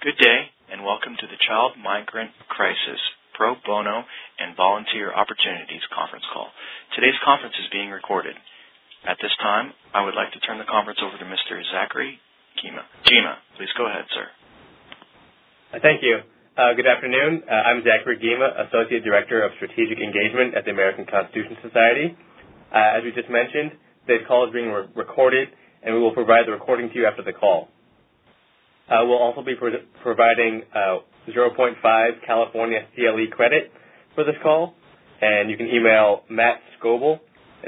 Good day, and welcome to the Child Migrant Crisis Pro Bono and Volunteer Opportunities conference call. Today's conference is being recorded. At this time, I would like to turn the conference over to Mr. Zachary Gima. Please go ahead, sir. Thank you. Good afternoon. I'm Zachary Gima, Associate Director of Strategic Engagement at the American Constitution Society. As we just mentioned, today's call is being recorded, and we will provide the recording to you after the call. We'll also be providing 0.5 California CLE credit for this call, and you can email Matt Scoble, it's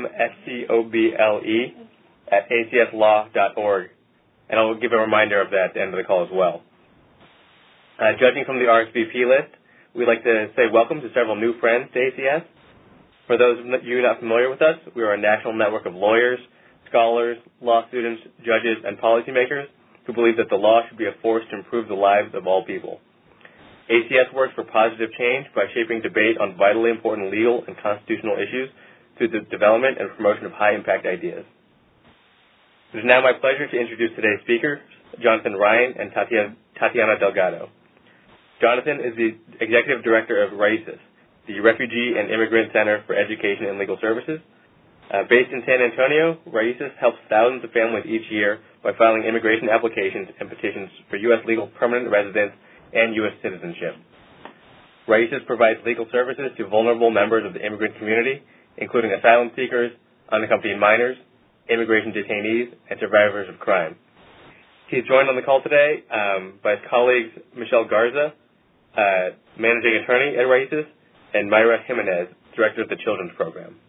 MSCOBLE, at acslaw.org, and I'll give a reminder of that at the end of the call as well. Judging from the RSVP list, we'd like to say welcome to several new friends to ACS. For those of you not familiar with us, we are a national network of lawyers, scholars, law students, judges, and policymakers who believe that the law should be a force to improve the lives of all people. ACS works for positive change by shaping debate on vitally important legal and constitutional issues through the development and promotion of high-impact ideas. It is now my pleasure to introduce today's speakers, Jonathan Ryan and Tatiana Delgado. Jonathan is the Executive Director of RAICES, the Refugee and Immigrant Center for Education and Legal Services. Based in San Antonio, RAICES helps thousands of families each year by filing immigration applications and petitions for U.S. legal permanent residence and U.S. citizenship. RAICES provides legal services to vulnerable members of the immigrant community, including asylum seekers, unaccompanied minors, immigration detainees, and survivors of crime. He's joined on the call today by his colleagues Michelle Garza, Managing Attorney at RAICES, and Mayra Jimenez, Director of the Children's Program.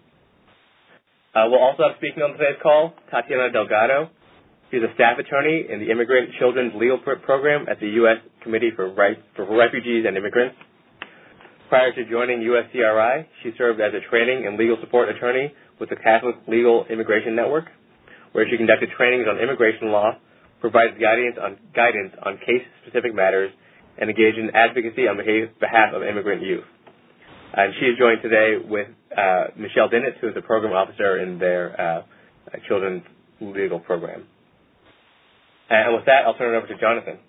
We'll also have speaking on today's call Tatiana Delgado. She's a staff attorney in the Immigrant Children's Legal Program at the U.S. Committee for Refugees and Immigrants. Prior to joining USCRI, she served as a training and legal support attorney with the Catholic Legal Immigration Network, where she conducted trainings on immigration law, provided guidance on case-specific matters, and engaged in advocacy on behalf of immigrant youth. And she is joined today with Michelle Dinnitz, who is the program officer in their children's legal program. And with that, I'll turn it over to Jonathan.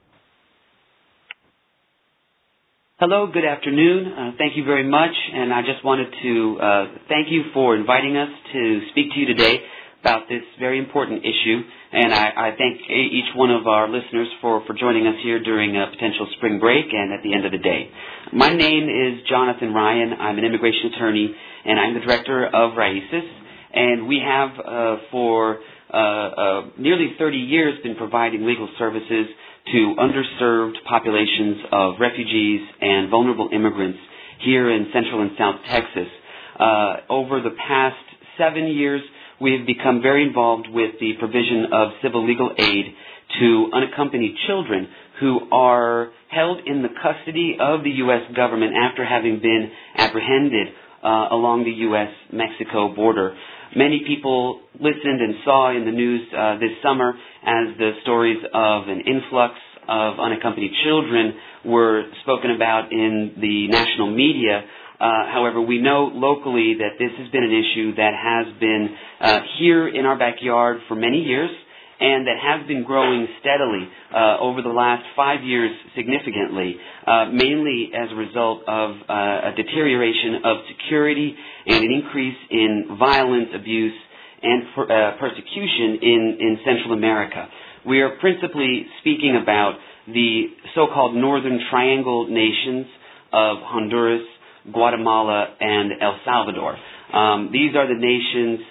Hello, good afternoon. Thank you very much. And I just wanted to thank you for inviting us to speak to you today about this very important issue. And I thank each one of our listeners for joining us here during a potential spring break and at the end of the day. My name is Jonathan Ryan. I'm an immigration attorney, and I'm the director of RAICES. And we have, for nearly 30 years, been providing legal services to underserved populations of refugees and vulnerable immigrants here in Central and South Texas. Over the past 7 years, we have become very involved with the provision of civil legal aid to unaccompanied children who are held in the custody of the U.S. government after having been apprehended along the U.S.-Mexico border. Many people listened and saw in the news this summer as the stories of an influx of unaccompanied children were spoken about in the national media. However, we know locally that this has been an issue that has been here in our backyard for many years and that has been growing steadily over the last 5 years significantly, mainly as a result of a deterioration of security and an increase in violence, abuse, and persecution in Central America. We are principally speaking about the so-called Northern Triangle nations of Honduras, Guatemala, and El Salvador. These are the nations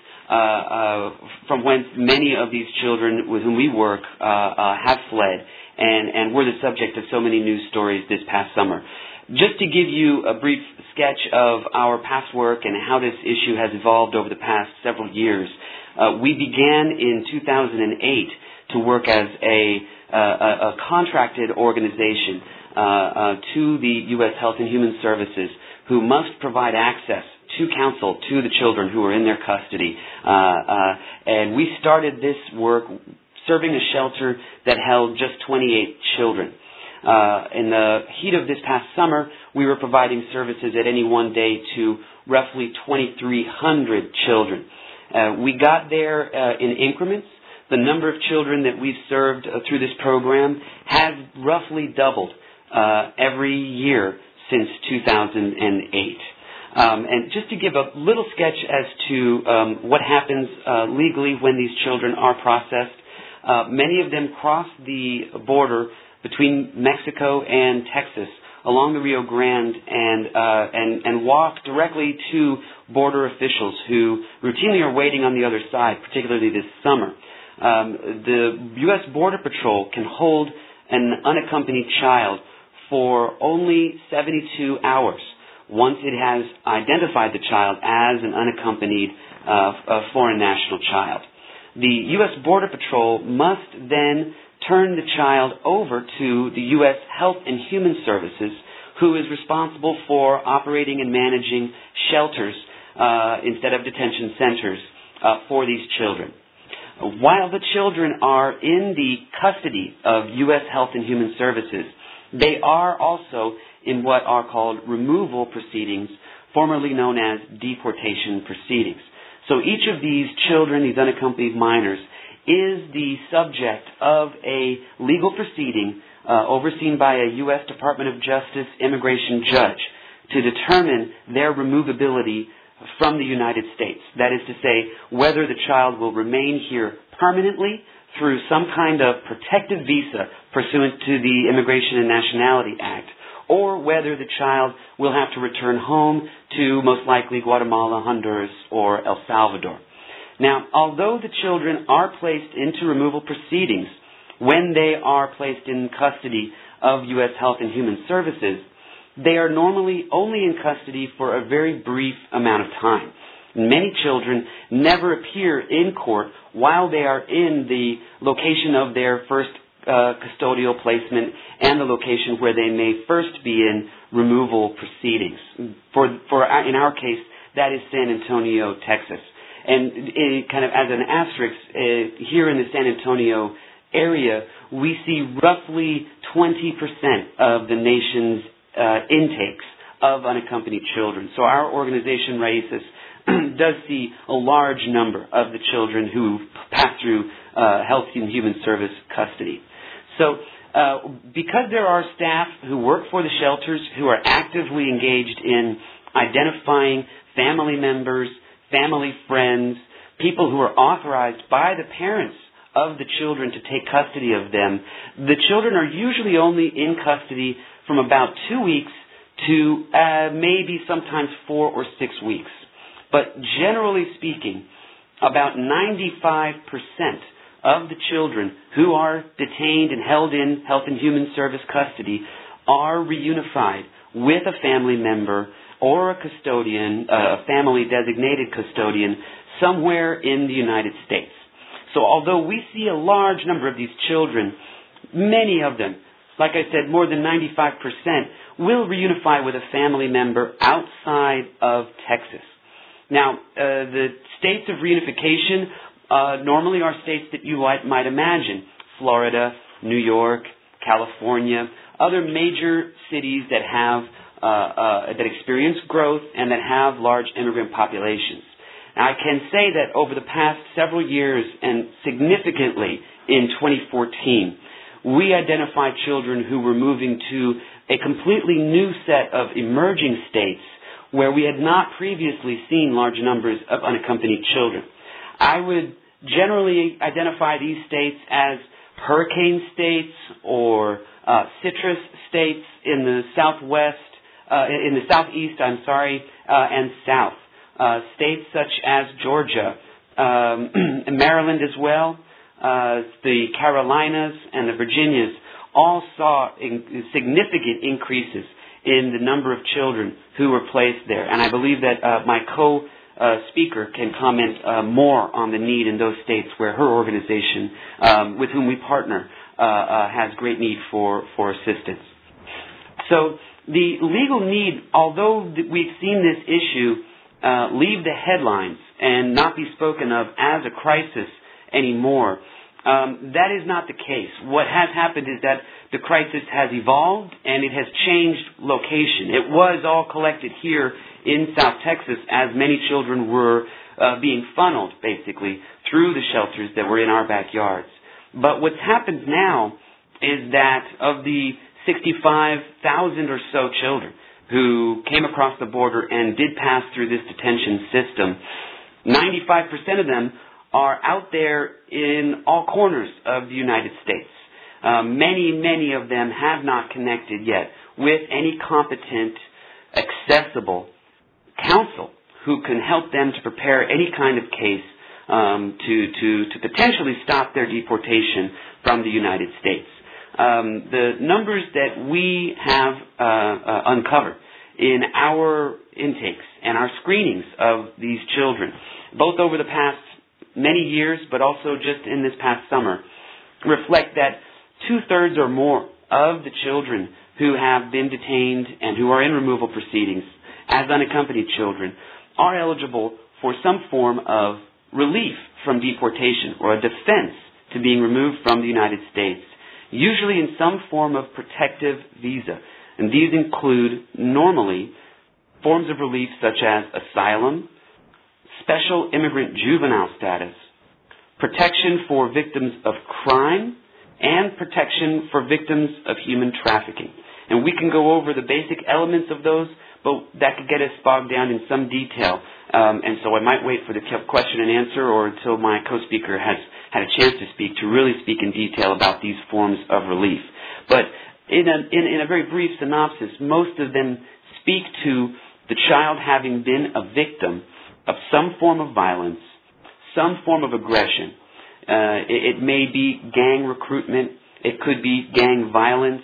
from whence many of these children with whom we work have fled and were the subject of so many news stories this past summer. Just to give you a brief sketch of our past work and how this issue has evolved over the past several years, we began in 2008 to work as a contracted organization to the U.S. Health and Human Services, who must provide access to counsel to the children who are in their custody. And we started this work serving a shelter that held just 28 children. In the heat of this past summer, we were providing services at any one day to roughly 2,300 children. We got there in increments. the number of children that we've served through this program has roughly doubled every year since 2008. And just to give a little sketch as to what happens legally when these children are processed, many of them cross the border between Mexico and Texas along the Rio Grande and walk directly to border officials who routinely are waiting on the other side, particularly this summer. The U.S. Border Patrol can hold an unaccompanied child for only 72 hours once it has identified the child as an unaccompanied foreign national child. The U.S. Border Patrol must then turn the child over to the U.S. Health and Human Services, who is responsible for operating and managing shelters instead of detention centers for these children. While the children are in the custody of U.S. Health and Human Services, they are also in what are called removal proceedings, formerly known as deportation proceedings. So each of these children, these unaccompanied minors, is the subject of a legal proceeding overseen by a U.S. Department of Justice immigration judge to determine their removability from the United States. That is to say, whether the child will remain here permanently through some kind of protective visa pursuant to the Immigration and Nationality Act, or whether the child will have to return home to most likely Guatemala, Honduras, or El Salvador. Now, although the children are placed into removal proceedings when they are placed in custody of U.S. Health and Human Services, they are normally only in custody for a very brief amount of time. Many children never appear in court while they are in the location of their first custodial placement and the location where they may first be in removal proceedings. In our case, that is San Antonio, Texas. And kind of as an asterisk, here in the San Antonio area, we see roughly 20% of the nation's intakes of unaccompanied children. So our organization, Raices, does see a large number of the children who pass through Health and Human Service custody. So because there are staff who work for the shelters who are actively engaged in identifying family members, family friends, people who are authorized by the parents of the children to take custody of them, the children are usually only in custody from about 2 weeks to maybe sometimes 4 or 6 weeks. But generally speaking, about 95% of the children who are detained and held in Health and Human Service custody are reunified with a family member or a custodian, a family-designated custodian, somewhere in the United States. So although we see a large number of these children, many of them, like I said, more than 95%, will reunify with a family member outside of Texas. Now, the states of reunification normally are states that you might imagine: Florida, New York, California, other major cities that have that experience growth and that have large immigrant populations. Now, I can say that over the past several years, and significantly in 2014, we identified children who were moving to a completely new set of emerging states where we had not previously seen large numbers of unaccompanied children. I would generally identify these states as hurricane states or citrus states in the southeast, and south. States such as Georgia, Maryland as well, the Carolinas and the Virginias all saw significant increases in the number of children who were placed there. And I believe that my co-speaker can comment more on the need in those states where her organization, with whom we partner, has great need for assistance. So the legal need, although we've seen this issue leave the headlines and not be spoken of as a crisis anymore, that is not the case. What has happened is that the crisis has evolved and it has changed location. It was all collected here in South Texas as many children were being funneled, basically, through the shelters that were in our backyards. But what's happened now is that of the 65,000 or so children who came across the border and did pass through this detention system, 95% of them are out there in all corners of the United States. Many of them have not connected yet with any competent, accessible counsel who can help them to prepare any kind of case to potentially stop their deportation from the United States. The numbers that we have uncovered in our intakes and our screenings of these children, both over the past many years, but also just in this past summer, reflect that 2/3 or more of the children who have been detained and who are in removal proceedings as unaccompanied children are eligible for some form of relief from deportation or a defense to being removed from the United States, usually in some form of protective visa. And these include, normally, forms of relief such as asylum, special immigrant juvenile status, protection for victims of crime, and protection for victims of human trafficking. And we can go over the basic elements of those, but that could get us bogged down in some detail. And so I might wait for the question and answer or until my co-speaker has had a chance to speak, to really speak in detail about these forms of relief. But in a very brief synopsis, most of them speak to the child having been a victim of some form of violence, some form of aggression. It may be gang recruitment. It could be gang violence.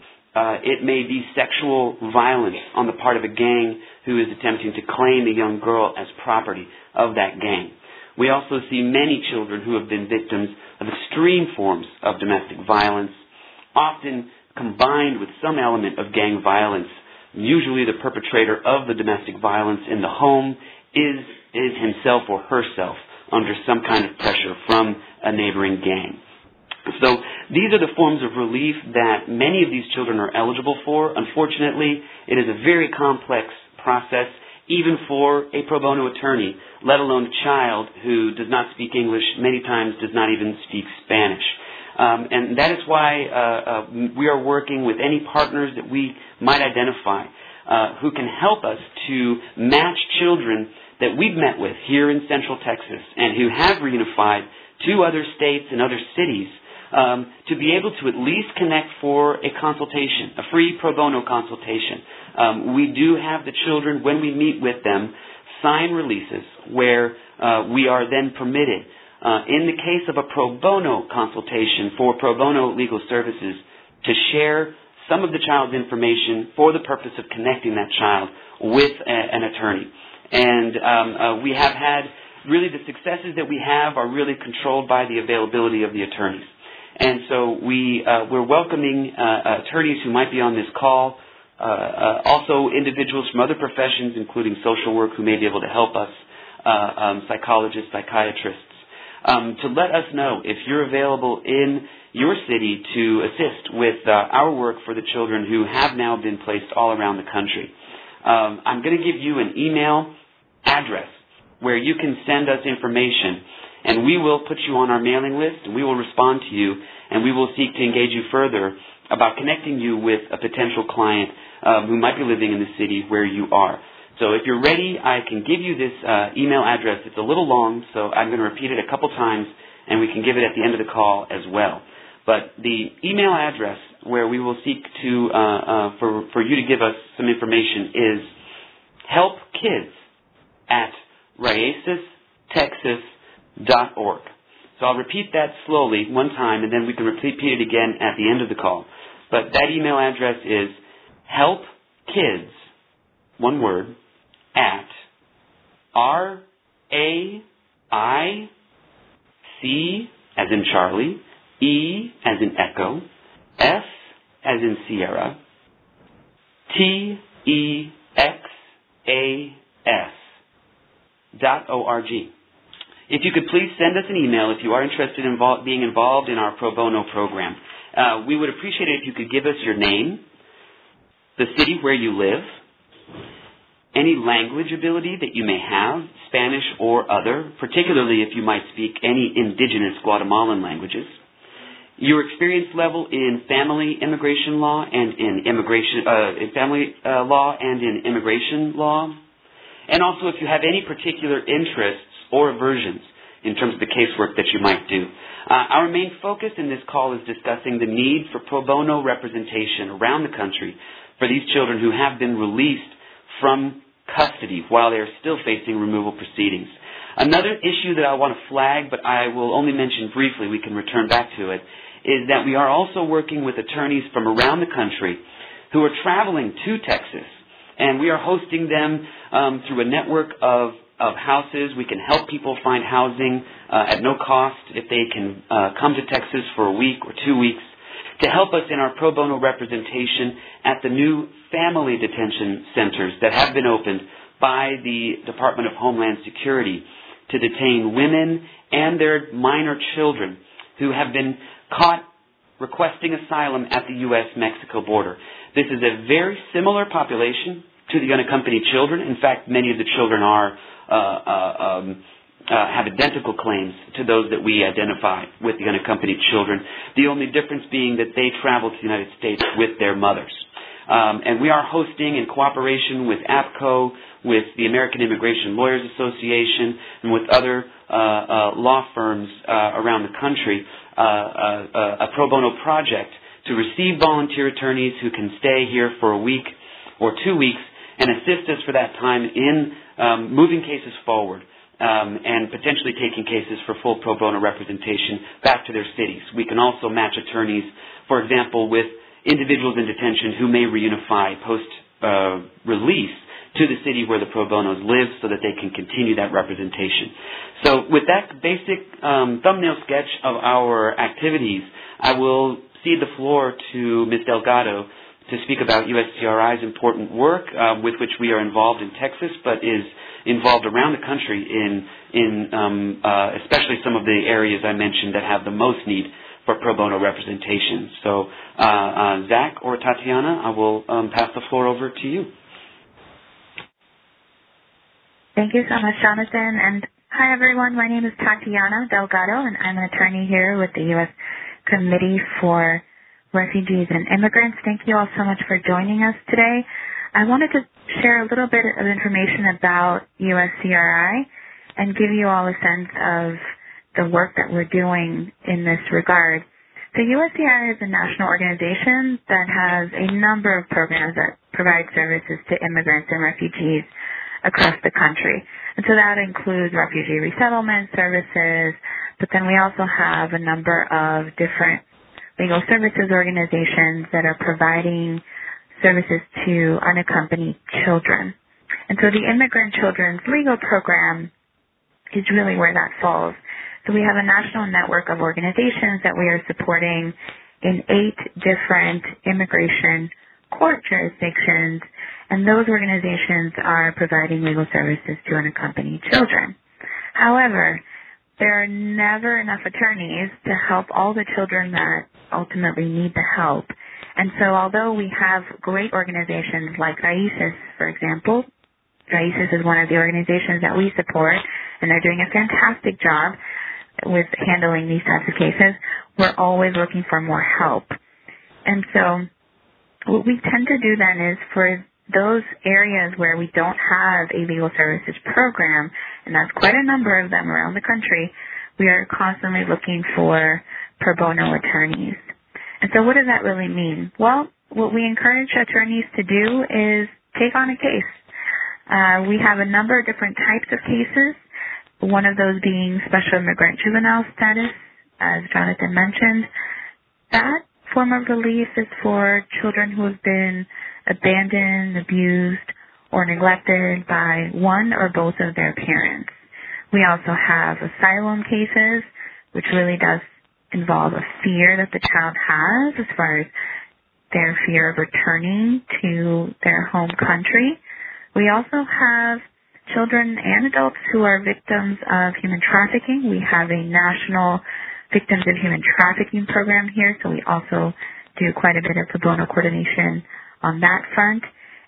It may be sexual violence on the part of a gang who is attempting to claim a young girl as property of that gang. We also see many children who have been victims of extreme forms of domestic violence, often combined with some element of gang violence. Usually the perpetrator of the domestic violence in the home is himself or herself under some kind of pressure from a neighboring gang. So these are the forms of relief that many of these children are eligible for. Unfortunately, it is a very complex process, even for a pro bono attorney, let alone a child who does not speak English, many times does not even speak Spanish. And that is why we are working with any partners that we might identify who can help us to match children that we've met with here in Central Texas and who have reunified to other states and other cities to be able to at least connect for a consultation, a free pro bono consultation. We do have the children, when we meet with them, sign releases where we are then permitted, in the case of a pro bono consultation for pro bono legal services, to share some of the child's information for the purpose of connecting that child with an attorney. And we have had, really the successes that we have are really controlled by the availability of the attorneys. And so we're welcoming attorneys who might be on this call, also individuals from other professions, including social work, who may be able to help us, psychologists, psychiatrists, to let us know if you're available in your city to assist with our work for the children who have now been placed all around the country. I'm going to give you an email address where you can send us information, and we will put you on our mailing list, and we will respond to you, and we will seek to engage you further about connecting you with a potential client who might be living in the city where you are. So if you're ready, I can give you this email address. It's a little long, so I'm going to repeat it a couple times, and we can give it at the end of the call as well. But the email address where we will seek to for you to give us some information is helpkids@raicestexas.org. So I'll repeat that slowly one time, and then we can repeat it again at the end of the call. But that email address is helpkids, one word, at RAIC, as in Charlie, E as in Echo, S as in Sierra, TEXAS.org. If you could please send us an email if you are interested in being involved in our pro bono program. We would appreciate it if you could give us your name, the city where you live, any language ability that you may have, Spanish or other, particularly if you might speak any indigenous Guatemalan languages, your experience level in family immigration law and in family law and in immigration law, and also if you have any particular interests or aversions in terms of the casework that you might do. Our main focus in this call is discussing the need for pro bono representation around the country for these children who have been released from custody while they are still facing removal proceedings. Another issue that I want to flag, but I will only mention briefly, we can return back to it, is that we are also working with attorneys from around the country who are traveling to Texas, and we are hosting them through a network of houses. We can help people find housing at no cost if they can come to Texas for a week or 2 weeks to help us in our pro bono representation at the new family detention centers that have been opened by the Department of Homeland Security to detain women and their minor children who have been caught requesting asylum at the U.S.-Mexico border. This is a very similar population to the unaccompanied children. In fact, many of the children have identical claims to those that we identify with the unaccompanied children, the only difference being that they travel to the United States with their mothers. And we are hosting, in cooperation with APCO, with the American Immigration Lawyers Association, and with other law firms around the country, a pro bono project to receive volunteer attorneys who can stay here for a week or 2 weeks and assist us for that time in moving cases forward and potentially taking cases for full pro bono representation back to their cities. We can also match attorneys, for example, with individuals in detention who may reunify post-release to the city where the pro bonos live so that they can continue that representation. So with that basic thumbnail sketch of our activities, I will cede the floor to Ms. Delgado to speak about USCRI's important work with which we are involved in Texas, but is involved around the country in especially some of the areas I mentioned that have the most need for pro bono representation. So Zach or Tatiana, I will pass the floor over to you. Thank you so much, Jonathan. And hi, everyone. My name is Tatiana Delgado, and I'm an attorney here with the U.S. Committee for Refugees and Immigrants. Thank you all so much for joining us today. I wanted to share a little bit of information about USCRI and give you all a sense of the work that we're doing in this regard. The USCRI is a national organization that has a number of programs that provide services to immigrants and refugees across the country. And so that includes refugee resettlement services, but then we also have a number of different legal services organizations that are providing services to unaccompanied children. And so the Immigrant Children's Legal Program is really where that falls. So we have a national network of organizations that we are supporting in 8 different immigration court jurisdictions, and those organizations are providing legal services to unaccompanied children. However, there are never enough attorneys to help all the children that ultimately need the help. And so although we have great organizations like RAICES, for example, RAICES is one of the organizations that we support, and they're doing a fantastic job with handling these types of cases, we're always looking for more help. And so what we tend to do then is for those areas where we don't have a legal services program, and that's quite a number of them around the country, we are constantly looking for pro bono attorneys. And so what does that really mean? Well, what we encourage attorneys to do is take on a case. We have a number of different types of cases, one of those being special immigrant juvenile status, as Jonathan mentioned. That form of relief is for children who have been abandoned, abused, or neglected by one or both of their parents. We also have asylum cases, which really does involve a fear that the child has as far as their fear of returning to their home country. We also have children and adults who are victims of human trafficking. We have a national Victims of Human Trafficking program here, so we also do quite a bit of pro bono coordination on that front.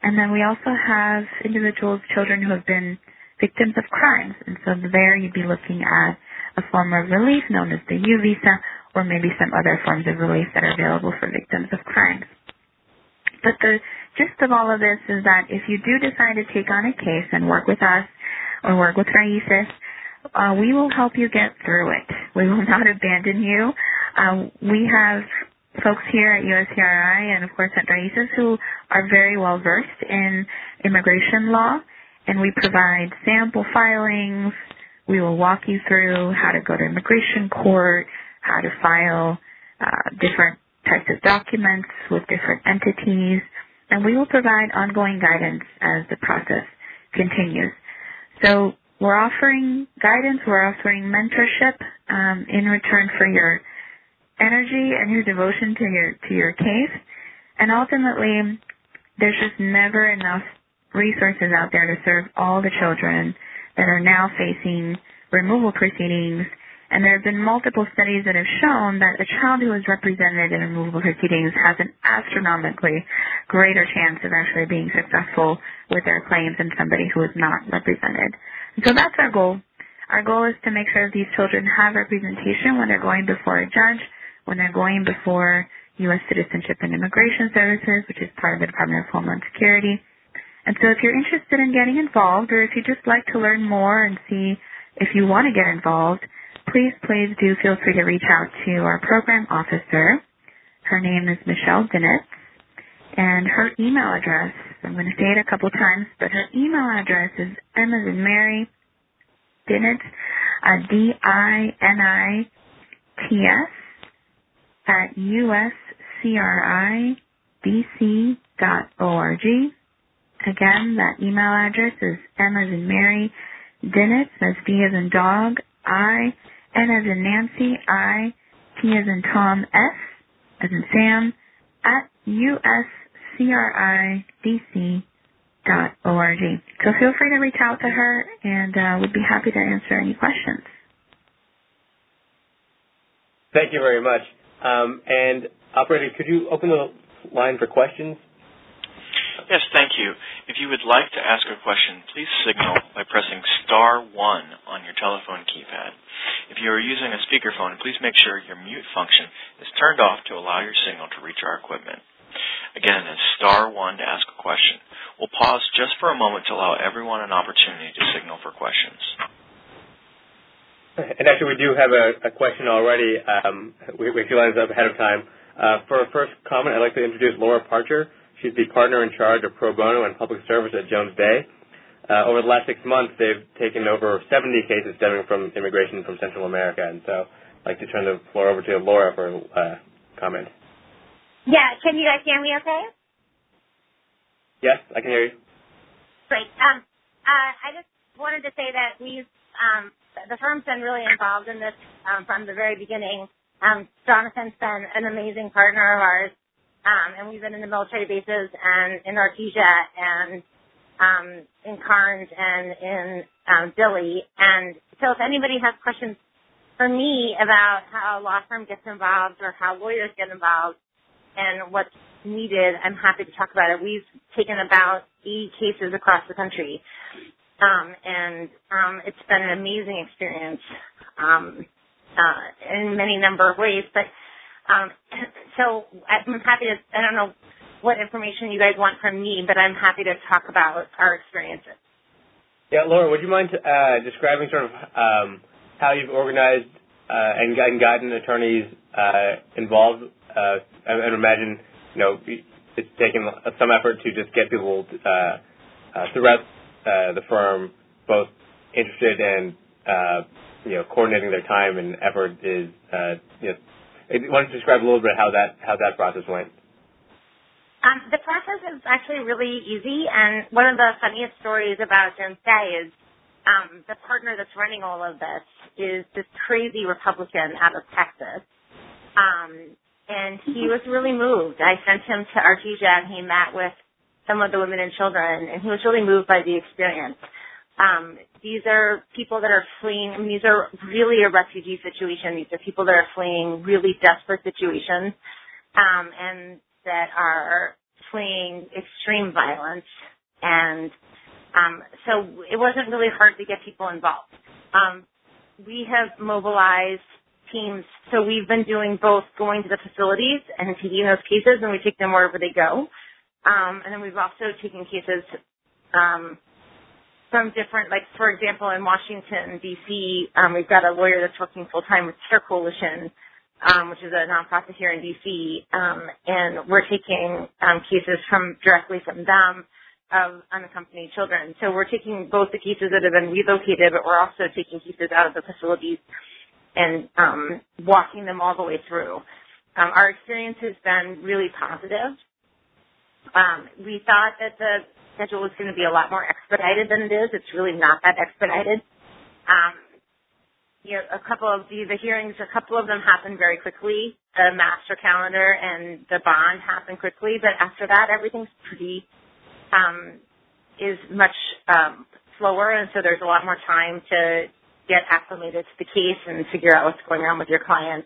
And then we also have individuals, children who have been victims of crimes. And so there you'd be looking at a form of relief known as the U visa, or maybe some other forms of relief that are available for victims of crimes. But the gist of all of this is that if you do decide to take on a case and work with us or work with Raices, we will help you get through it. We will not abandon you. We have folks here at USCRI and, of course, at Raices who are very well versed in immigration law, and we provide sample filings. We will walk you through how to go to immigration court, how to file different types of documents with different entities, and we will provide ongoing guidance as the process continues. So we're offering guidance, we're offering mentorship in return for your energy and your devotion to your case, and ultimately there's just never enough resources out there to serve all the children that are now facing removal proceedings. And there have been multiple studies that have shown that a child who is represented in removal proceedings has an astronomically greater chance of actually being successful with their claims than somebody who is not represented. And so that's our goal. Our goal is to make sure that these children have representation when they're going before a judge, when they're going before U.S. Citizenship and Immigration Services, which is part of the Department of Homeland Security. And so if you're interested in getting involved, or if you'd just like to learn more and see if you want to get involved, please do feel free to reach out to our program officer. Her name is Michelle Dinitz, and her email address, I'm going to say it a couple times, but her email address is M as in Mary, Dinitz, DINITS, at uscridc.org. Again, that email address is M as in Mary, Dinitz, that's D as in dog, I, N as in Nancy, I, T as in Tom, S as in Sam, at uscridc.org. So feel free to reach out to her, and we'd be happy to answer any questions. Thank you very much. And operator, could you open the line for questions? Yes, thank you. If you would like to ask a question, please signal by pressing *1 on your telephone keypad. If you are using a speakerphone, please make sure your mute function is turned off to allow your signal to reach our equipment. Again, it's *1 to ask a question. We'll pause just for a moment to allow everyone an opportunity to signal for questions. And actually, we do have a question already. We lined up ahead of time. For our first comment, I'd like to introduce Laura Parcher. She's the partner in charge of pro bono and public service at Jones Day. Over the last 6 months, they've taken over 70 cases stemming from immigration from Central America. And so I'd like to turn the floor over to Laura for a comment. Yeah, can you guys hear me okay? Yes, I can hear you. Great. I just wanted to say that the firm's been really involved in this from the very beginning. Jonathan's been an amazing partner of ours, and we've been in the military bases and in Artesia and in Carnes and in Dilley. And so if anybody has questions for me about how a law firm gets involved or how lawyers get involved and what's needed, I'm happy to talk about it. We've taken about 80 cases across the country. And it's been an amazing experience in many number of ways. But so I'm happy to, I don't know what information you guys want from me, but I'm happy to talk about our experiences. Yeah, Laura, would you mind describing sort of how you've organized and gotten attorneys involved? I imagine, it's taken some effort to just get people throughout the firm both interested and coordinating their time and effort is. Why don't you describe a little bit how that process went? The process is actually really easy, and one of the funniest stories about Jones Day is the partner that's running all of this is this crazy Republican out of Texas. And he was really moved. I sent him to Artesia, and he met with some of the women and children, and he was really moved by the experience. These are people that are fleeing. I mean, these are really a refugee situation. These are people that are fleeing really desperate situations, and that are fleeing extreme violence, and so it wasn't really hard to get people involved. We have mobilized teams, so we've been doing both going to the facilities and taking those cases, and we take them wherever they go. And then we've also taken cases from different, like, for example, in Washington, D.C., we've got a lawyer that's working full-time with Care Coalition, which is a nonprofit here in D.C., and we're taking cases directly from them of unaccompanied children. So we're taking both the cases that have been relocated, but we're also taking cases out of the facilities and walking them all the way through. Our experience has been really positive. We thought that the schedule was going to be a lot more expedited than it is. It's really not that expedited. A couple of the hearings, a couple of them happened very quickly. The master calendar and the bond happened quickly, but after that, everything's is much slower, and so there's a lot more time to get acclimated to the case and figure out what's going on with your client.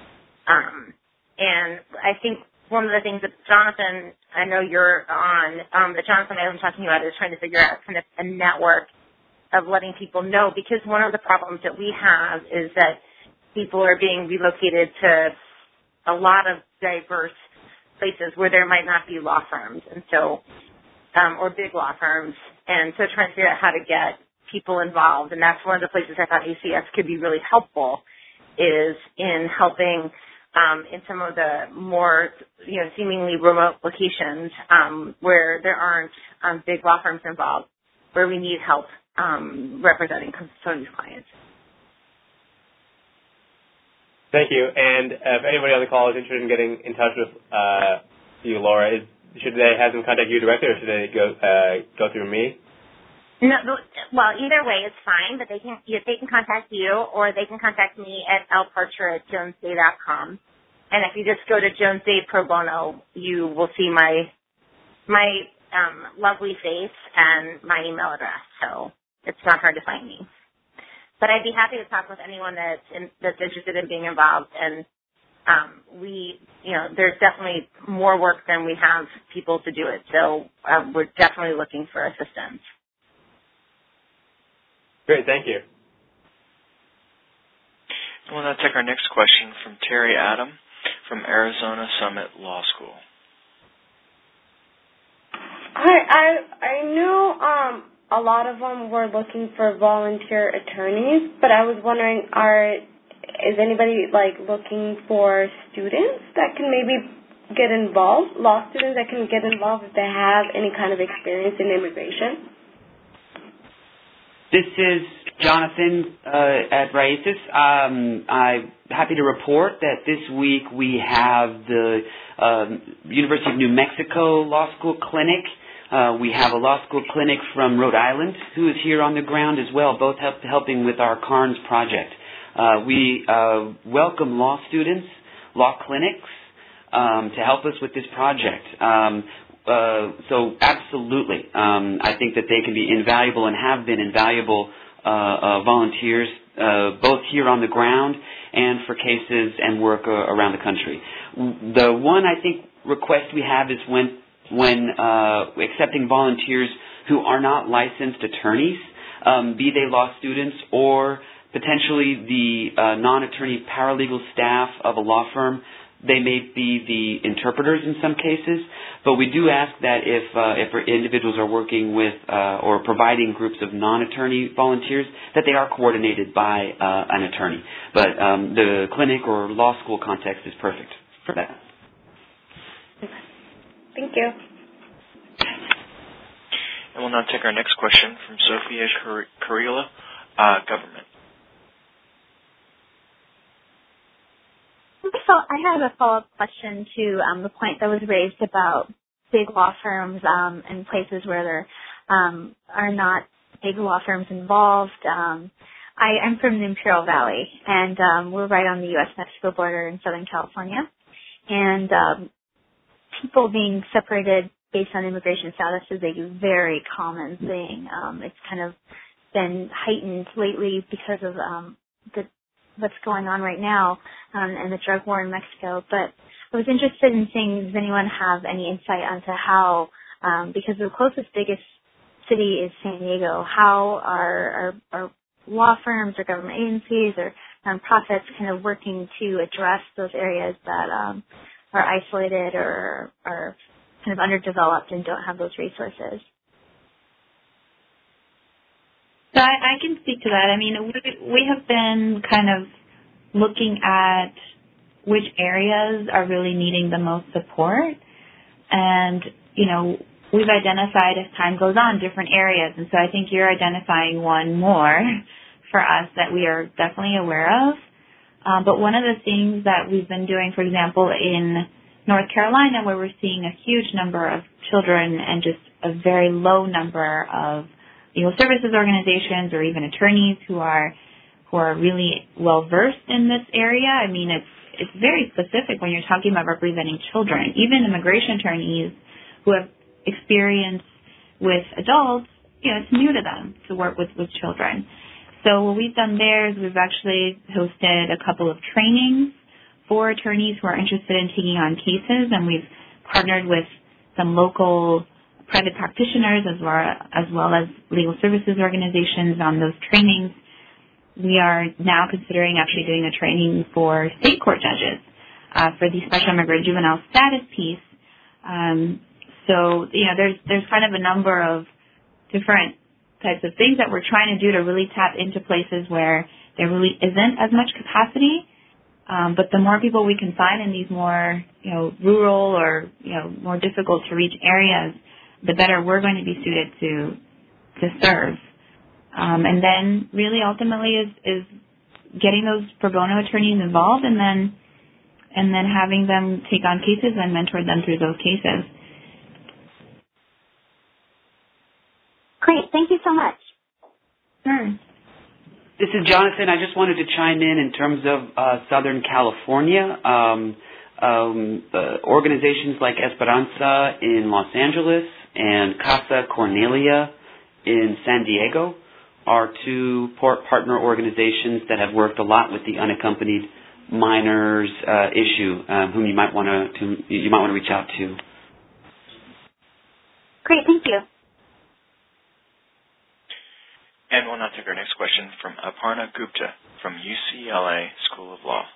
And I think one of the things that Jonathan, I know you're on, that Jonathan and I have been talking about is trying to figure out kind of a network of letting people know, because one of the problems that we have is that people are being relocated to a lot of diverse places where there might not be law firms, and so or big law firms, and so trying to figure out how to get people involved, and that's one of the places I thought ACS could be really helpful, is in helping in some of the more, seemingly remote locations where there aren't big law firms involved, where we need help representing some of these clients. Thank you. And if anybody on the call is interested in getting in touch with you, Laura, should they have them contact you directly, or should they go through me? No, well, either way is fine, but they can contact you, or they can contact me at lparcher@jonesday.com. And if you just go to Jones Day Pro Bono, you will see my lovely face and my email address, so it's not hard to find me. But I'd be happy to talk with anyone that's interested in being involved, and there's definitely more work than we have people to do it, so we're definitely looking for assistance. Great, thank you. We'll now take our next question from Terry Adam from Arizona Summit Law School. Hi, I knew a lot of them were looking for volunteer attorneys, but I was wondering, is anybody looking for students that can maybe get involved, law students that can get involved if they have any kind of experience in immigration? This is Jonathan at Raíces. I'm happy to report that this week we have the University of New Mexico Law School Clinic. We have a law school clinic from Rhode Island who is here on the ground as well, both helping with our Carnes project. We welcome law students, law clinics to help us with this project. So absolutely, I think that they can be invaluable and have been invaluable volunteers, both here on the ground and for cases and work around the country. The one, I think, request we have is when accepting volunteers who are not licensed attorneys, be they law students or potentially the non-attorney paralegal staff of a law firm. They may be the interpreters in some cases, but we do ask that if individuals are working with or providing groups of non-attorney volunteers, that they are coordinated by an attorney. But the clinic or law school context is perfect for that. Thank you. And we'll now take our next question from Sophia Carrilla, Government. So I have a follow-up question to the point that was raised about big law firms and places where there are not big law firms involved. I'm from the Imperial Valley, and we're right on the U.S.-Mexico border in Southern California. And people being separated based on immigration status is a very common thing. It's kind of been heightened lately because of the what's going on right now and the drug war in Mexico. But I was interested in seeing, does anyone have any insight onto how, because the closest biggest city is San Diego, how are law firms or government agencies or nonprofits kind of working to address those areas that are isolated or are kind of underdeveloped and don't have those resources? So I can speak to that. I mean, we have been kind of looking at which areas are really needing the most support. And, we've identified as time goes on different areas. And so I think you're identifying one more for us that we are definitely aware of. But one of the things that we've been doing, for example, in North Carolina, where we're seeing a huge number of children and just a very low number of legal services organizations or even attorneys who are really well versed in this area. I mean, it's very specific when you're talking about representing children. Even immigration attorneys who have experience with adults, it's new to them to work with children. So what we've done there is we've actually hosted a couple of trainings for attorneys who are interested in taking on cases, and we've partnered with some local private practitioners as well as legal services organizations on those trainings. We are now considering actually doing a training for state court judges for the special immigrant juvenile status piece. So there's kind of a number of different types of things that we're trying to do to really tap into places where there really isn't as much capacity. But the more people we can find in these more, rural or, more difficult to reach areas, the better we're going to be suited to serve. And then really ultimately is getting those pro bono attorneys involved and then having them take on cases and mentor them through those cases. Great. Thank you so much. Sure. This is Jonathan. I just wanted to chime in terms of Southern California. Organizations like Esperanza in Los Angeles and Casa Cornelia in San Diego are two partner organizations that have worked a lot with the unaccompanied minors issue, whom you might want to reach out to. Great. Thank you. And we'll now take our next question from Aparna Gupta from UCLA School of Law.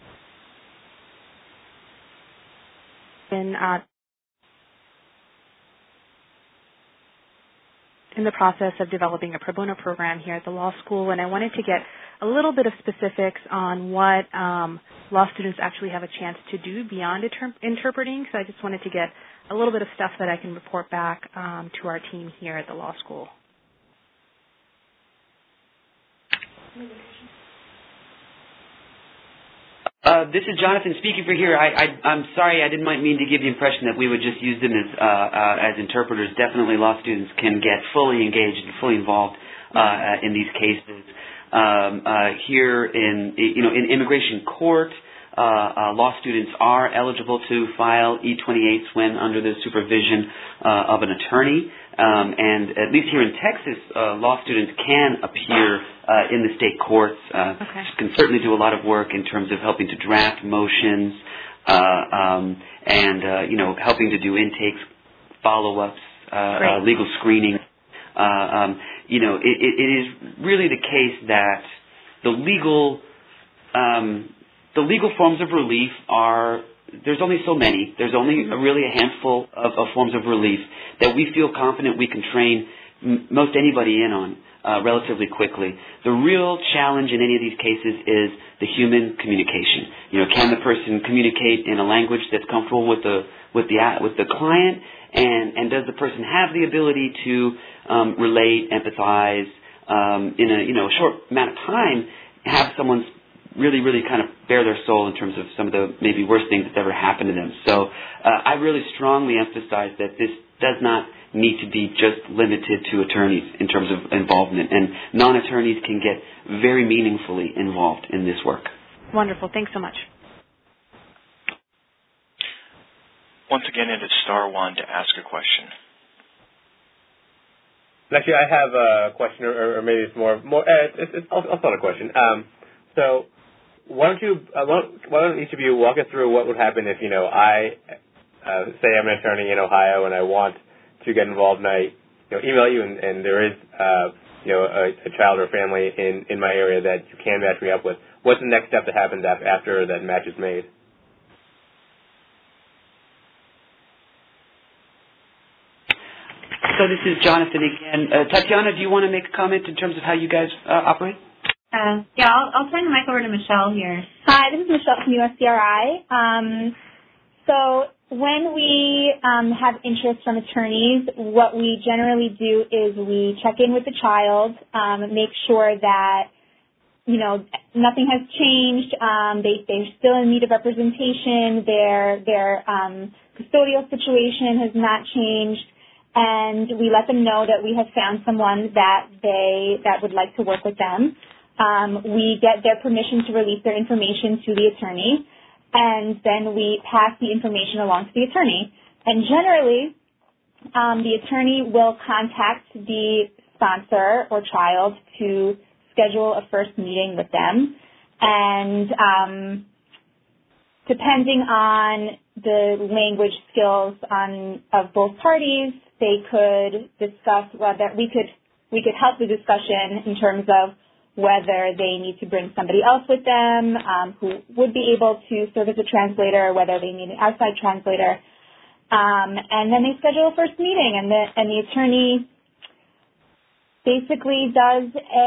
In the process of developing a pro bono program here at the law school, and I wanted to get a little bit of specifics on what law students actually have a chance to do beyond interpreting. So I just wanted to get a little bit of stuff that I can report back to our team here at the law school. This is Jonathan speaking for here. I'm sorry, I didn't mean to give the impression that we would just use them as interpreters. Definitely law students can get fully engaged and fully involved in these cases. Here in immigration court, law students are eligible to file E-28s when under the supervision of an attorney. And at least here in Texas, law students can appear in the state courts, can certainly do a lot of work in terms of helping to draft motions and helping to do intakes, follow-ups, legal screening. It is really the case that the legal forms of relief are, there's only so many. There's only really a handful of forms of relief that we feel confident we can train most anybody in on relatively quickly. The real challenge in any of these cases is the human communication. Can the person communicate in a language that's comfortable with the client, and does the person have the ability to relate, empathize in a short amount of time, have someone really kind of bare their soul in terms of some of the maybe worst things that's ever happened to them. So I really strongly emphasize that this does not need to be just limited to attorneys in terms of involvement, and non-attorneys can get very meaningfully involved in this work. Wonderful. Thanks so much. Once again, it is *1 to ask a question. Actually, I have a question, or maybe it's more. I'll start a question. So why don't each of you walk us through what would happen if, I say I'm an attorney in Ohio and I want to get involved and I email you and there is a child or family in my area that you can match me up with. What's the next step that happens after that match is made? So this is Jonathan again. Tatiana, do you want to make a comment in terms of how you guys operate? I'll turn the mic over to Michelle here. Hi, this is Michelle from USCRI. So when we have interest from attorneys, what we generally do is we check in with the child, make sure that nothing has changed. They're still in need of representation. Their custodial situation has not changed. And we let them know that we have found someone that would like to work with them. We get their permission to release their information to the attorney, and then we pass the information along to the attorney. And generally, the attorney will contact the sponsor or child to schedule a first meeting with them. And depending on the language skills of both parties, they could discuss whether we could help the discussion in terms of whether they need to bring somebody else with them who would be able to serve as a translator, whether they need an outside translator. And then they schedule a first meeting, and the attorney basically does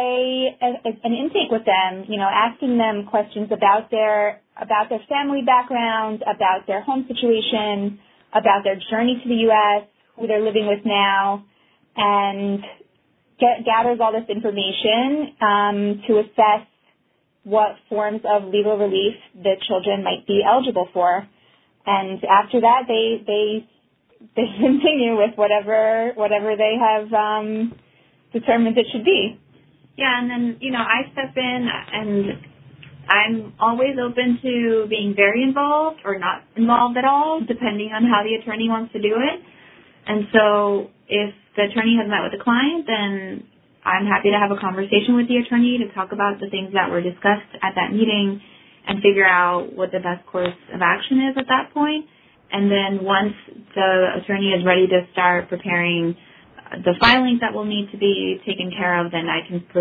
an intake with them, asking them questions about their family background, about their home situation, about their journey to the U.S., who they're living with now, and gathers all this information to assess what forms of legal relief the children might be eligible for. And after that, they continue with whatever they have determined it should be. Yeah, and then, I step in, and I'm always open to being very involved or not involved at all, depending on how the attorney wants to do it. And so if the attorney has met with the client, then I'm happy to have a conversation with the attorney to talk about the things that were discussed at that meeting and figure out what the best course of action is at that point. And then once the attorney is ready to start preparing the filings that will need to be taken care of, then I can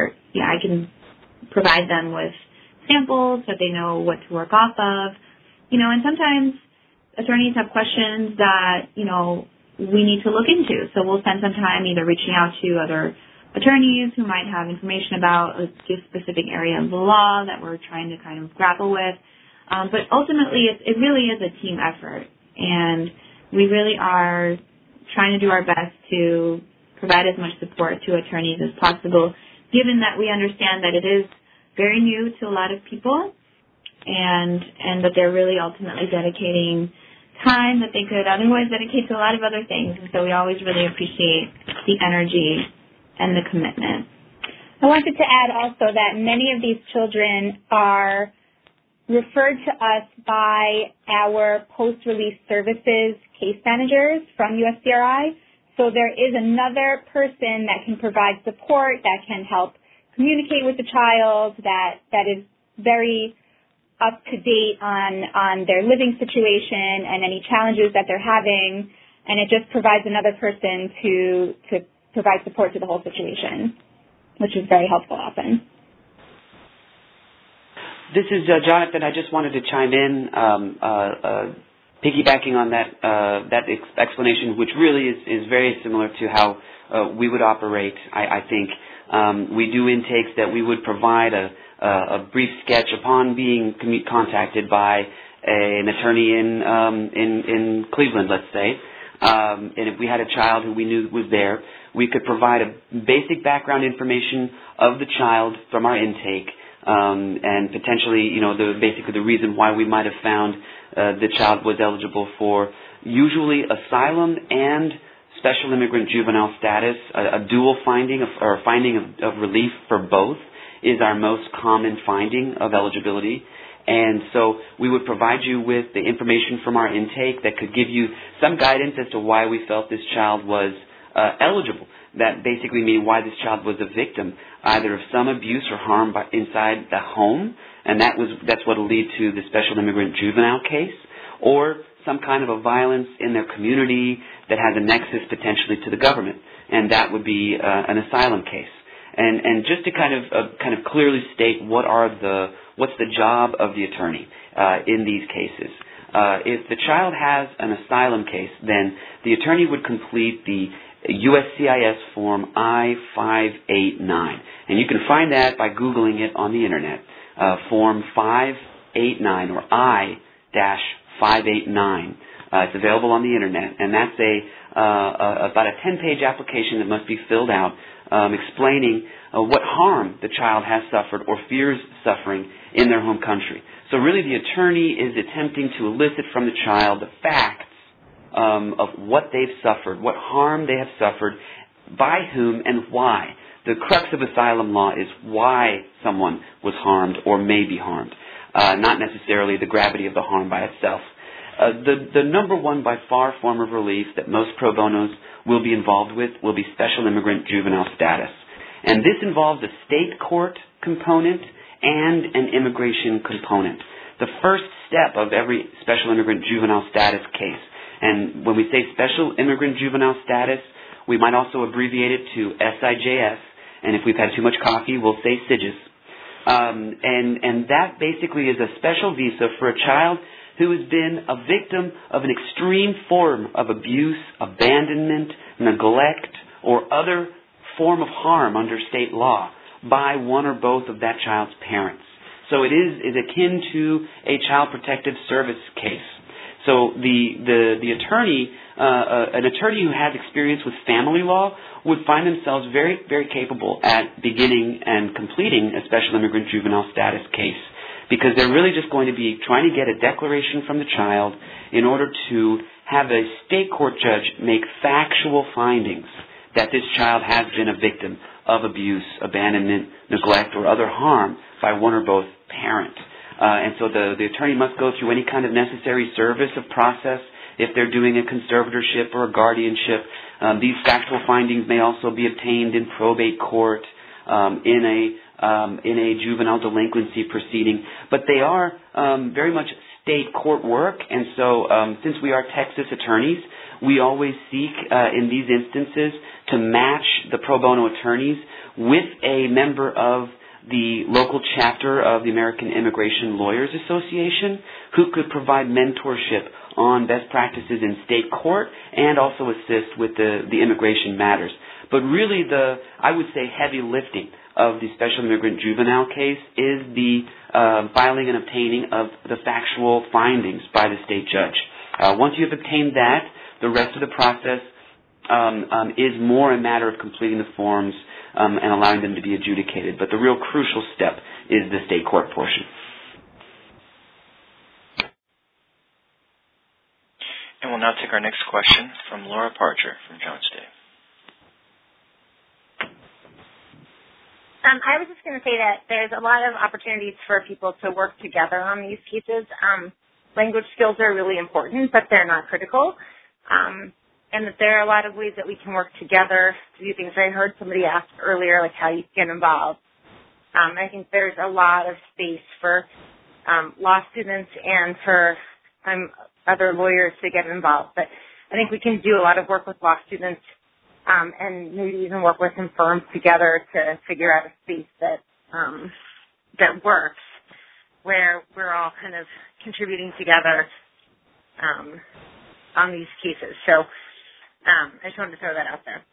provide them with samples so they know what to work off of. And sometimes attorneys have questions that, we need to look into. So we'll spend some time either reaching out to other attorneys who might have information about a specific area of the law that we're trying to kind of grapple with. But ultimately, it really is a team effort. And we really are trying to do our best to provide as much support to attorneys as possible, given that we understand that it is very new to a lot of people and that they're really ultimately dedicating time that they could otherwise dedicate to a lot of other things. And so we always really appreciate the energy and the commitment. I wanted to add also that many of these children are referred to us by our post-release services case managers from USCRI. So there is another person that can provide support, that can help communicate with the child, that is very up to date on their living situation and any challenges that they're having, and it just provides another person to provide support to the whole situation, which is very helpful often. This is Jonathan. I just wanted to chime in, piggybacking on that explanation, which really is very similar to how we would operate. I think we do intakes that we would provide a brief sketch upon being contacted by an attorney in Cleveland, let's say. And if we had a child who we knew was there, we could provide a basic background information of the child from our intake, and potentially, basically the reason why we might have found the child was eligible for usually asylum and special immigrant juvenile status. A dual finding or finding of relief for both is our most common finding of eligibility. And so we would provide you with the information from our intake that could give you some guidance as to why we felt this child was eligible. That basically means why this child was a victim, either of some abuse or harm inside the home, and that's what will lead to the special immigrant juvenile case, or some kind of a violence in their community that has a nexus potentially to the government, and that would be an asylum case. And just to kind of clearly state what's the job of the attorney in these cases. If the child has an asylum case, then the attorney would complete the USCIS form I-589, and you can find that by Googling it on the internet. Form 589 or I-589. It's available on the internet, and that's about a 10-page application that must be filled out explaining what harm the child has suffered or fears suffering in their home country. So really the attorney is attempting to elicit from the child the facts of what they've suffered, what harm they have suffered, by whom and why. The crux of asylum law is why someone was harmed or may be harmed, not necessarily the gravity of the harm by itself. The number one by far form of relief that most pro bonos will be involved with will be special immigrant juvenile status. And this involves a state court component and an immigration component. The first step of every special immigrant juvenile status case, and when we say special immigrant juvenile status, we might also abbreviate it to SIJS, and if we've had too much coffee, we'll say SIJS. And that basically is a special visa for a child who has been a victim of an extreme form of abuse, abandonment, neglect, or other form of harm under state law by one or both of that child's parents. So it is akin to a child protective service case. So the attorney, an attorney who has experience with family law would find themselves very, very capable at beginning and completing a special immigrant juvenile status case, because they're really just going to be trying to get a declaration from the child in order to have a state court judge make factual findings that this child has been a victim of abuse, abandonment, neglect, or other harm by one or both parents. And so the attorney must go through any kind of necessary service of process if they're doing a conservatorship or a guardianship. These factual findings may also be obtained in probate court, in a juvenile delinquency proceeding, but they are very much state court work. And so since we are Texas attorneys, we always seek in these instances to match the pro bono attorneys with a member of the local chapter of the American Immigration Lawyers Association who could provide mentorship on best practices in state court and also assist with the immigration matters. But really I would say heavy lifting of the special immigrant juvenile case is the filing and obtaining of the factual findings by the state judge. Once you have obtained that, the rest of the process is more a matter of completing the forms and allowing them to be adjudicated. But the real crucial step is the state court portion. And we'll now take our next question from Laura Parcher from Jones Day. I was just going to say that there's a lot of opportunities for people to work together on these cases. Language skills are really important, but they're not critical. And that there are a lot of ways that we can work together to do things. I heard somebody ask earlier, like how you get involved. I think there's a lot of space for law students and for other lawyers to get involved. But I think we can do a lot of work with law students and maybe even work with some firms together to figure out a space that works, where we're all kind of contributing together on these cases. So I just wanted to throw that out there.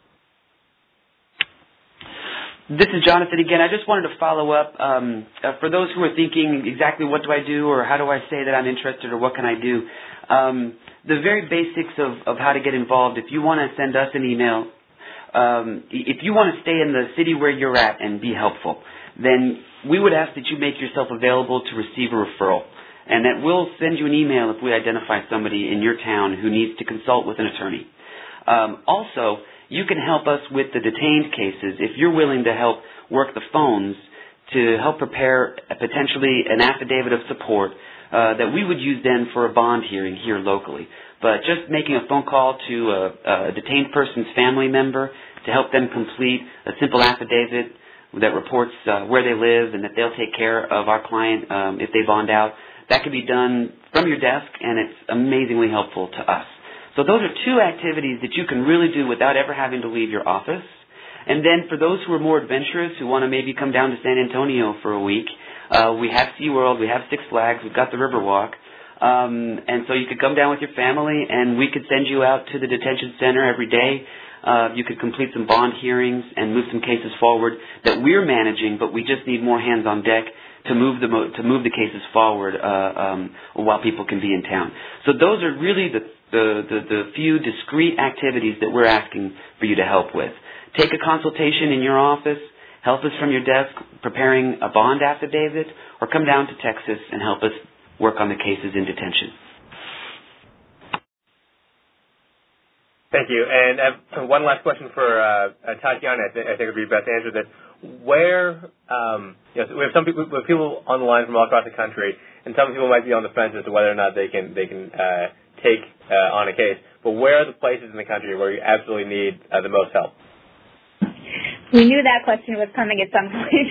This is Jonathan again. I just wanted to follow up. For those who are thinking exactly what do I do or how do I say that I'm interested or what can I do, the very basics of how to get involved, if you want to send us an email, if you want to stay in the city where you're at and be helpful, then we would ask that you make yourself available to receive a referral. And that we'll send you an email if we identify somebody in your town who needs to consult with an attorney. Also, you can help us with the detained cases if you're willing to help work the phones to help prepare potentially an affidavit of support that we would use then for a bond hearing here locally. But just making a phone call to a detained person's family member to help them complete a simple affidavit that reports where they live and that they'll take care of our client if they bond out. That can be done from your desk, and it's amazingly helpful to us. So those are two activities that you can really do without ever having to leave your office. And then for those who are more adventurous, who want to maybe come down to San Antonio for a week, we have SeaWorld, we have Six Flags, we've got the Riverwalk. And so you could come down with your family, and we could send you out to the detention center every day. You could complete some bond hearings and move some cases forward that we're managing, but we just need more hands on deck to move the cases forward while people can be in town. So those are really the few discrete activities that we're asking for you to help with. Take a consultation in your office, help us from your desk preparing a bond affidavit, or come down to Texas and help us work on the cases in detention. Thank you. And one last question for Tatiana. I think it would be best to answer this. Where, we have some people on the line from all across the country, and some people might be on the fence as to whether or not they can take on a case. But where are the places in the country where you absolutely need the most help? We knew that question was coming at some point.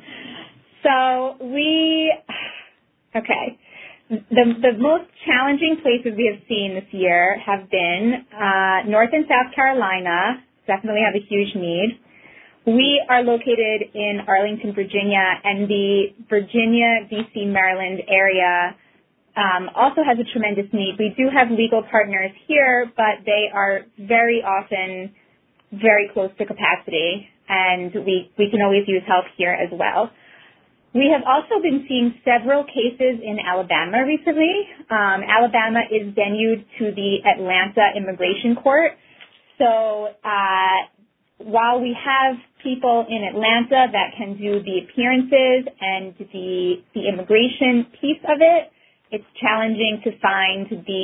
The most challenging places we have seen this year have been North and South Carolina, definitely have a huge need. We are located in Arlington, Virginia, and the Virginia, D.C., Maryland area also has a tremendous need. We do have legal partners here, but they are very often very close to capacity, and we can always use help here as well. We have also been seeing several cases in Alabama recently. Alabama is venued to the Atlanta Immigration Court. So while we have people in Atlanta that can do the appearances and the immigration piece of it, it's challenging to find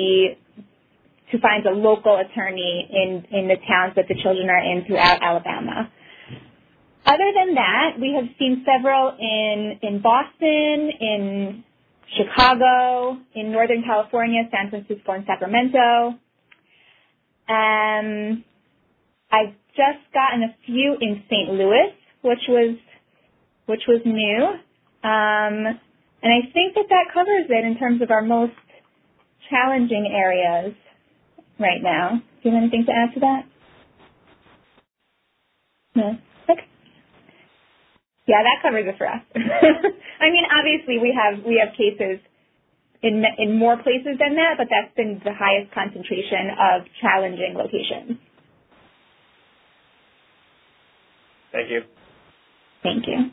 a local attorney in the towns that the children are in throughout Alabama. Other than that, we have seen several in Boston, in Chicago, in Northern California, San Francisco, and Sacramento. I've just gotten a few in St. Louis, which was new. And I think that covers it in terms of our most challenging areas right now. Do you have anything to add to that? No? Okay. Yeah, that covers it for us. I mean, obviously we have cases in more places than that, but that's been the highest concentration of challenging locations. Thank you. Thank you.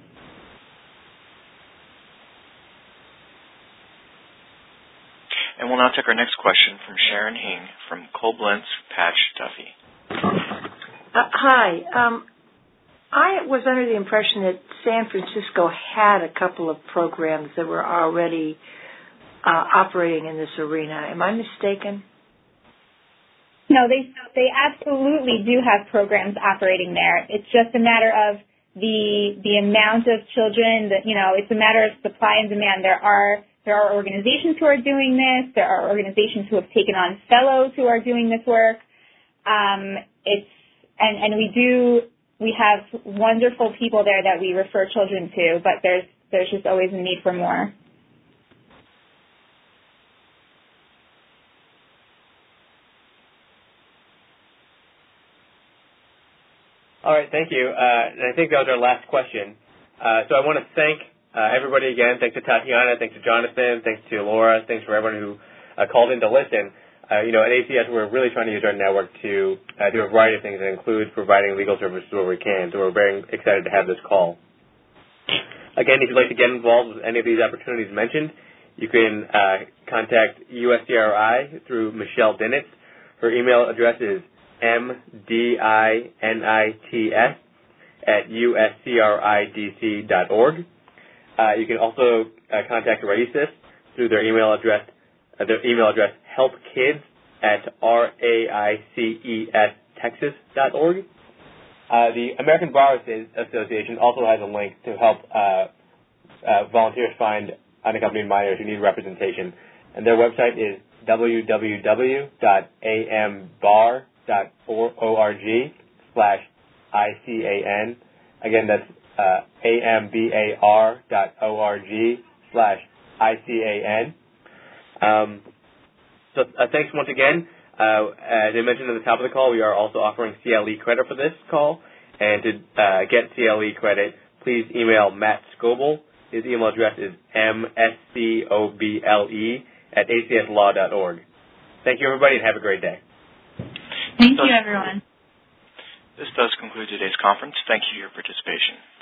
And we'll now take our next question from Sharon Hing from Koblenz Patch Duffy. Hi. I was under the impression that San Francisco had a couple of programs that were already operating in this arena. Am I mistaken? No, they absolutely do have programs operating there. It's just a matter of the amount of children that, it's a matter of supply and demand. There are organizations who are doing this. There are organizations who have taken on fellows who are doing this work. We have wonderful people there that we refer children to, but there's just always a need for more. All right, thank you. And I think that was our last question. So I want to thank everybody again. Thanks to Tatiana, thanks to Jonathan, thanks to Laura, thanks for everyone who called in to listen. At ACS, we're really trying to use our network to do a variety of things that includes providing legal services where we can. So we're very excited to have this call. Again, if you'd like to get involved with any of these opportunities mentioned, you can contact USCRI through Michelle Dinitz. Her email address is mdinits@uscridc.org. You can also contact RAICES through their email address helpkids@raicestexas.org. The American Bar Association also has a link to help volunteers find unaccompanied minors who need representation. And their website is www.ambar.org/ICAN. Again, that's ambar.org/ICAN. So thanks once again. As I mentioned at the top of the call, we are also offering CLE credit for this call. And to get CLE credit, please email Matt Scoble. His email address is mscoble@acslaw.org. Thank you, everybody, and have a great day. Thank you, everyone. This does conclude today's conference. Thank you for your participation.